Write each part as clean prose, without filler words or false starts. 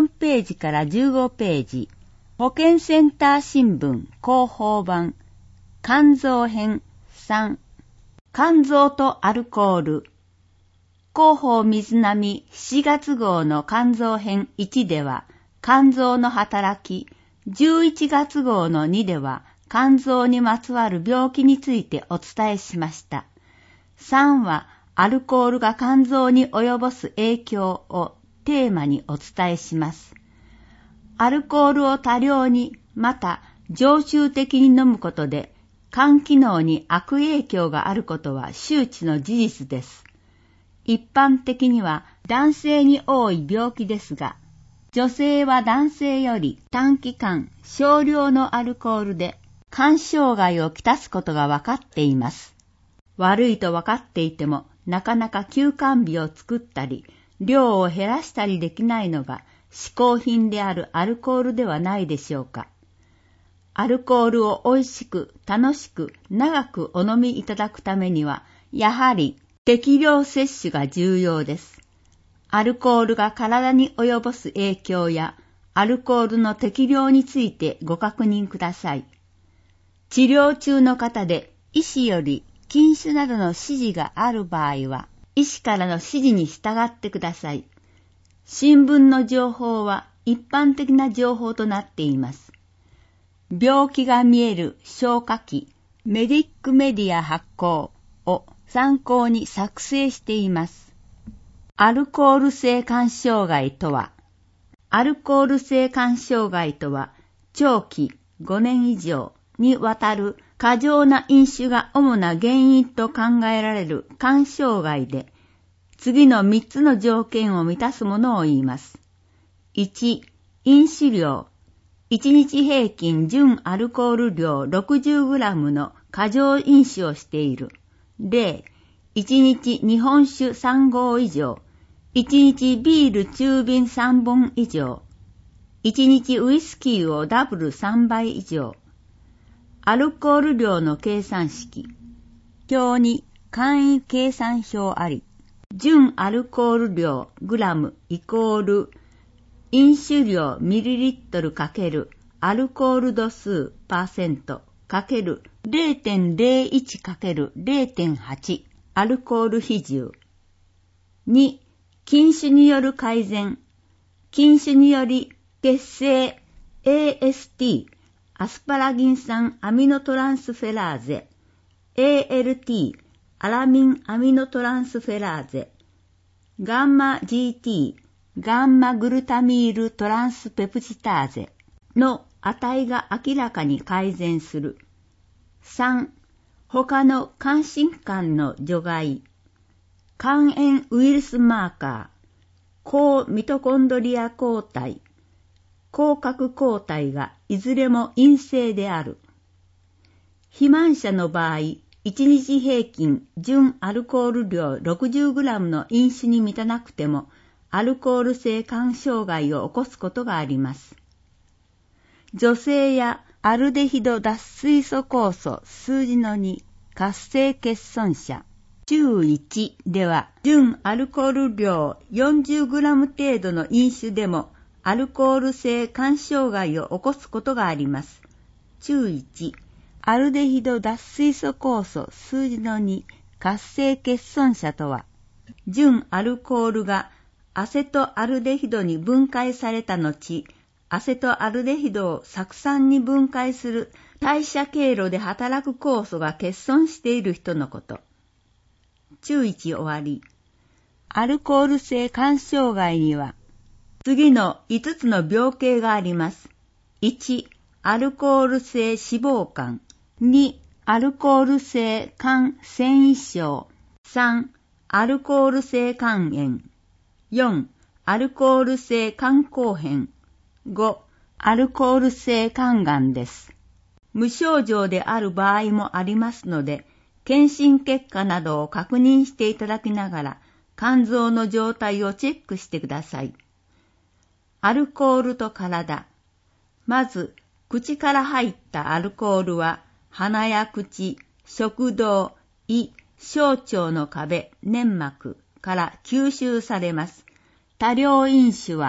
14ページから15ページ、保健センター新聞広報版、肝臓編3、肝臓とアルコール。広報水波7月号の肝臓編1では、肝臓の働き、11月号の2では、肝臓にまつわる病気についてお伝えしました。3は、アルコールが肝臓に及ぼす影響をテーマにお伝えします。アルコールを多量に、また常習的に飲むことで、肝機能に悪影響があることは周知の事実です。一般的には男性に多い病気ですが、女性は男性より短期間少量のアルコールで肝障害をきたすことが分かっています。悪いと分かっていても、なかなか休肝日を作ったり、量を減らしたりできないのが嗜好品であるアルコールではないでしょうか。アルコールを美味しく、楽しく、長くお飲みいただくためには、やはり適量摂取が重要です。アルコールが体に及ぼす影響や、アルコールの適量についてご確認ください。治療中の方で医師より禁酒などの指示がある場合は、医師からの指示に従ってください。新聞の情報は一般的な情報となっています。病気が見える消化器メディックメディア発行を参考に作成しています。アルコール性肝障害とは、長期5年以上にわたる過剰な飲酒が主な原因と考えられる肝障害で、次の3つの条件を満たすものを言います。1、飲酒量。1日平均純アルコール量 60g の過剰飲酒をしている。例、1日日本酒3合以上。1日ビール中瓶3本以上。1日ウイスキーをダブル3倍以上。アルコール量の計算式。表に簡易計算表あり。純アルコール量グラムイコール飲酒量ミリリットル×アルコール度数%×0.01×0.8 アルコール比重。2、禁酒による改善。禁酒により血清 AST アスパラギン酸アミノトランスフェラーゼ ALT アラミンアミノトランスフェラーゼガンマ GT ガンマグルタミールトランスペプチターゼの値が明らかに改善する。3、他の肝疾患の除外。肝炎ウイルスマーカー、高ミトコンドリア抗体、抗核抗体がいずれも陰性である。肥満者の場合、1日平均純アルコール量 60g の飲酒に満たなくても、アルコール性肝障害を起こすことがあります。女性やアルデヒド脱水素酵素数字の2活性欠損者中1では純アルコール量 40g 程度の飲酒でもアルコール性肝障害を起こすことがあります。中1アルデヒド脱水素酵素数字の2活性欠損者とは、純アルコールがアセトアルデヒドに分解された後、アセトアルデヒドを酢酸に分解する代謝経路で働く酵素が欠損している人のこと。中1終わり。アルコール性肝障害には、次の5つの病形があります。1、アルコール性脂肪肝。2、アルコール性肝繊維症。3、アルコール性肝炎。4、アルコール性肝硬変。5、アルコール性肝がんです。無症状である場合もありますので、検診結果などを確認していただきながら、肝臓の状態をチェックしてください。アルコールと体。まず、口から入ったアルコールは、鼻や口、食道、胃、小腸の壁、粘膜から吸収されます。多量飲酒は、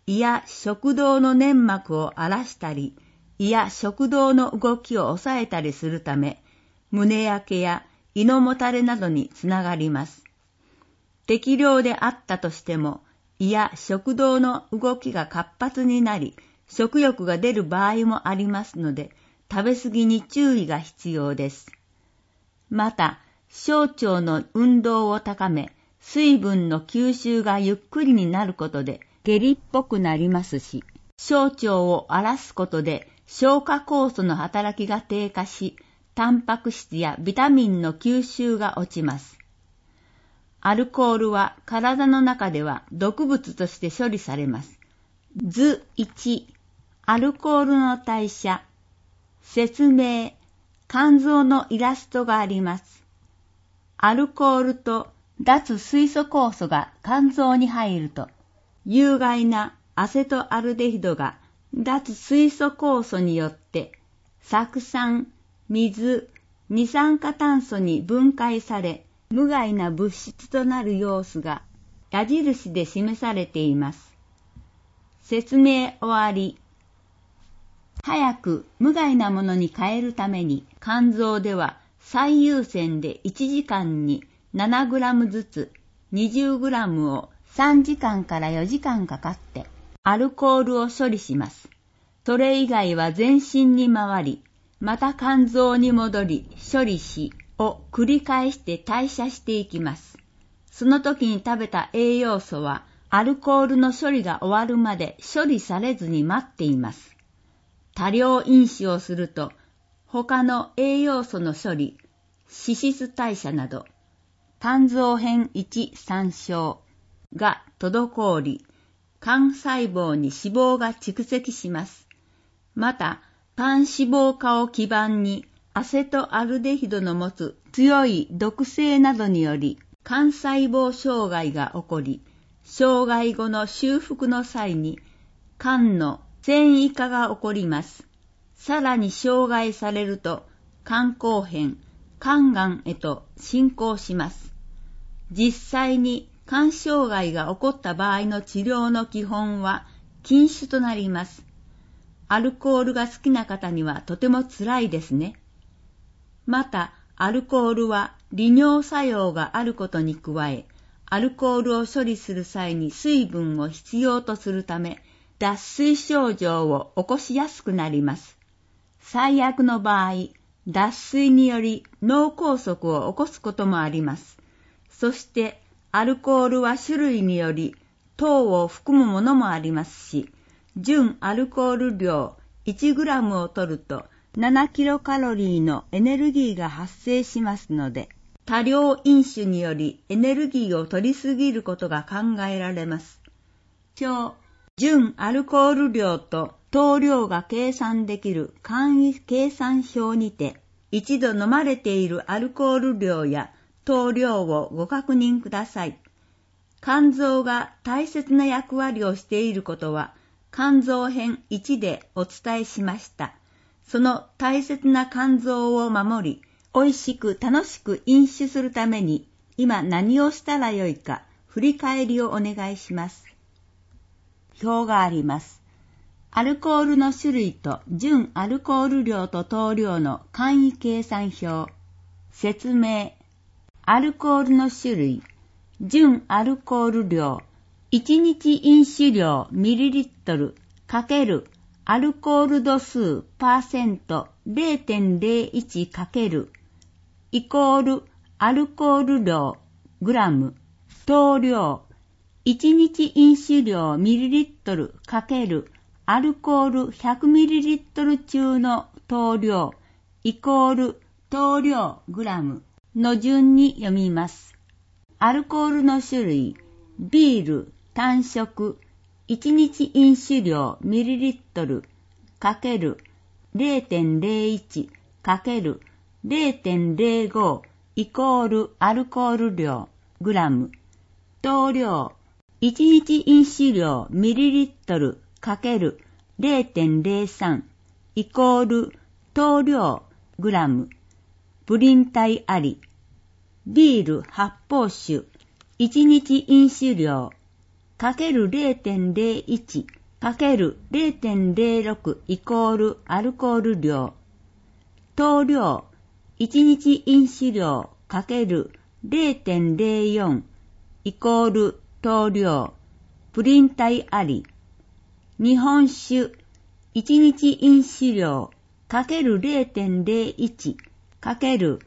胃や食道の粘膜を荒らしたり、胃や食道の動きを抑えたりするため、胸焼けや胃のもたれなどにつながります。適量であったとしても、胃や食道の動きが活発になり、食欲が出る場合もありますので、食べ過ぎに注意が必要です。また、小腸の運動を高め、水分の吸収がゆっくりになることで下痢っぽくなりますし、小腸を荒らすことで消化酵素の働きが低下し、タンパク質やビタミンの吸収が落ちます。アルコールは体の中では毒物として処理されます。図1、アルコールの代謝。説明、肝臓のイラストがあります。アルコールと脱水素酵素が肝臓に入ると、有害なアセトアルデヒドが脱水素酵素によって酢酸、水、二酸化炭素に分解され、無害な物質となる様子が矢印で示されています。説明終わり。早く無害なものに変えるために肝臓では最優先で1時間に7グラムずつ20グラムを3時間から4時間かかってアルコールを処理します。それ以外は全身に回り、また肝臓に戻り処理しを繰り返して代謝していきます。その時に食べた栄養素はアルコールの処理が終わるまで処理されずに待っています。多量飲酒をすると他の栄養素の処理、脂質代謝など肝臓変1参照が滞り、肝細胞に脂肪が蓄積します。また、肝脂肪化を基盤にアセトアルデヒドの持つ強い毒性などにより肝細胞障害が起こり、障害後の修復の際に肝の線維化が起こります。さらに障害されると肝硬変、肝がんへと進行します。実際に肝障害が起こった場合の治療の基本は禁酒となります。アルコールが好きな方にはとても辛いですね。また、アルコールは利尿作用があることに加え、アルコールを処理する際に水分を必要とするため、脱水症状を起こしやすくなります。最悪の場合、脱水により脳梗塞を起こすこともあります。そして、アルコールは種類により糖を含むものもありますし、純アルコール量 1g を取ると7キロカロリーのエネルギーが発生しますので、多量飲酒によりエネルギーを取りすぎることが考えられます。表、純アルコール量と糖量が計算できる簡易計算表にて、一度飲まれているアルコール量や糖量をご確認ください。肝臓が大切な役割をしていることは、肝臓編1でお伝えしました。その大切な肝臓を守り、美味しく楽しく飲酒するために、今何をしたらよいか、振り返りをお願いします。表があります。アルコールの種類と純アルコール量と糖量の簡易計算表。説明。アルコールの種類、純アルコール量、1日飲酒量ミリリットル×アルコール度数パーセント 0.01 × イコールアルコール量グラム、糖量、1日飲酒量ミリリットル×アルコール100ミリリットル中の糖量イコール糖量グラムの順に読みます。アルコールの種類、ビール、単色、1日飲酒量ミリリットル×0.01 × 0.05 イコールアルコール量グラム、糖量、1日飲酒量ミリリットル× 0.03 イコール糖量グラム、プリン体あり、ビール発泡酒、1日飲酒量、×0.01 かける 0.06 イコールアルコール量。糖量、1日飲酒量かける 0.04 イコール糖量。プリン体あり。日本酒、1日飲酒量かける 0.01 かける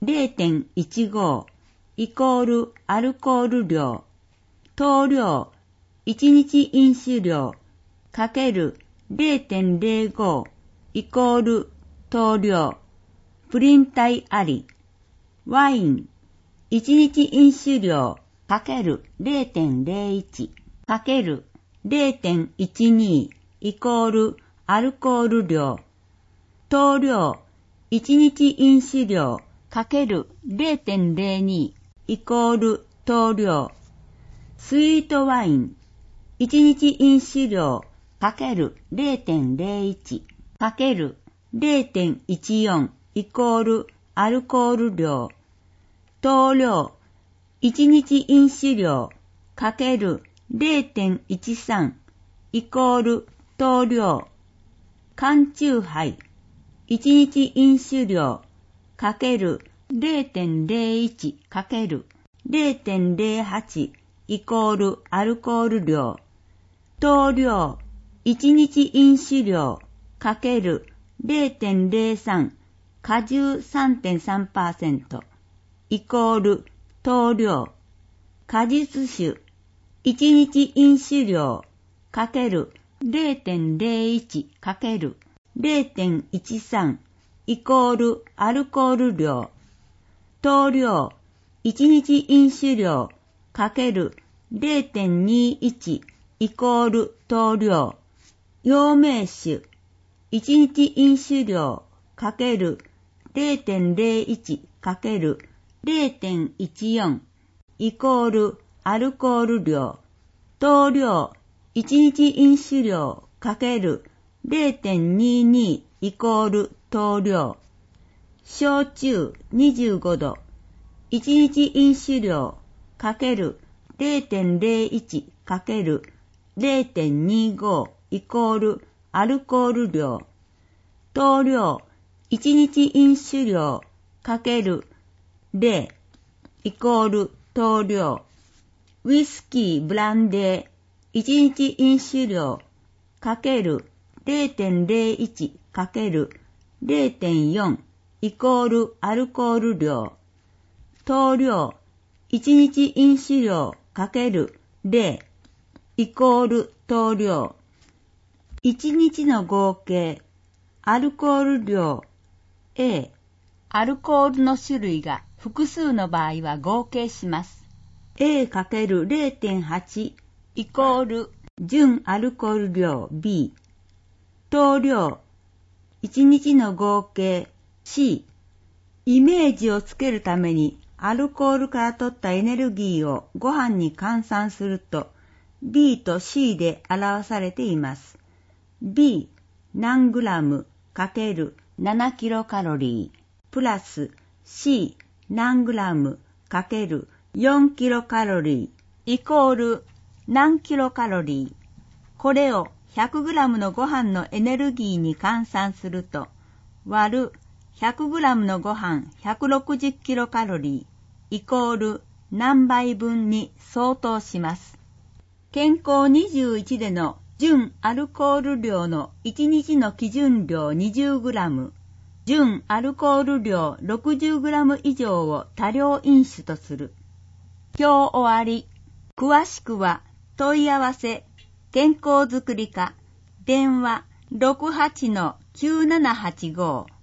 0.15 イコールアルコール量。糖量、1日飲酒量かける 0.05 イコール糖量。プリン体あり。ワイン、1日飲酒量かける 0.01 かける 0.12 イコールアルコール量。糖量、1日飲酒量かける 0.02 イコール糖量。スイートワイン、1日飲酒量かける 0.01 かける 0.14 イコールアルコール量。糖量、1日飲酒量かける 0.13 イコール糖量。缶チューハイ、1日飲酒量かける 0.01 かける 0.08 イコールアルコール量。糖量、1日飲酒量かける 0.03 果汁 3.3% イコール糖量。果実酒、1日飲酒量かける 0.01 かける 0.13 イコールアルコール量。糖量、1日飲酒量かける 0.21 イコール糖量。陽明酒、1日飲酒量かける 0.01 かける 0.14 イコールアルコール量。糖量、1日飲酒量かける 0.22 イコール糖量。焼酎25度、1日飲酒量かける 0.01 かける 0.25 イコールアルコール量。糖量、1日飲酒量かける0イコール糖量。ウイスキーブランデー、1日飲酒量かける 0.01 かける 0.4 イコールアルコール量。糖量、1日飲酒量かける0イコール糖量。1日の合計、アルコール量 A、アルコールの種類が複数の場合は合計します。A×0.8 イコール純アルコール量 B。糖量、1日の合計 C。イメージをつけるためにアルコールから取ったエネルギーをご飯に換算すると B と C で表されています。B 何グラムかける7キロカロリープラス C 何グラムかける4キロカロリーイコール何キロカロリー。これを100グラムのご飯のエネルギーに換算すると割る100グラムのご飯160キロカロリーイコール何倍分に相当します。健康21での純アルコール量の1日の基準量20グラム、純アルコール量60グラム以上を多量飲酒とする。今日終わり。詳しくは問い合わせ健康づくり課電話 68-9785